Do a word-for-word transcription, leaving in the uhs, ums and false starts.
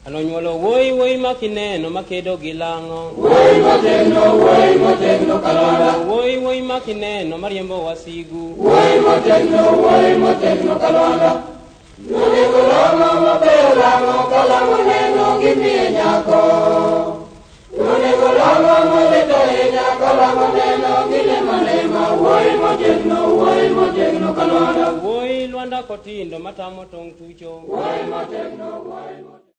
Anonyuolo woi woi makineno makedo gilango. Woi motegno, woi motegno kalonda. Woi woi makineno mariembo wasigu. Woi motegno, woi motegno kalonda. Nunego lango mapeo lango kalango neno gimie nyako. Nunego lango moleto e nyako lango neno gilema lema. Woi motegno, woi motegno kalonda. Woi luanda kotindo matamo tong tucho. Woi motegno, woi motegno.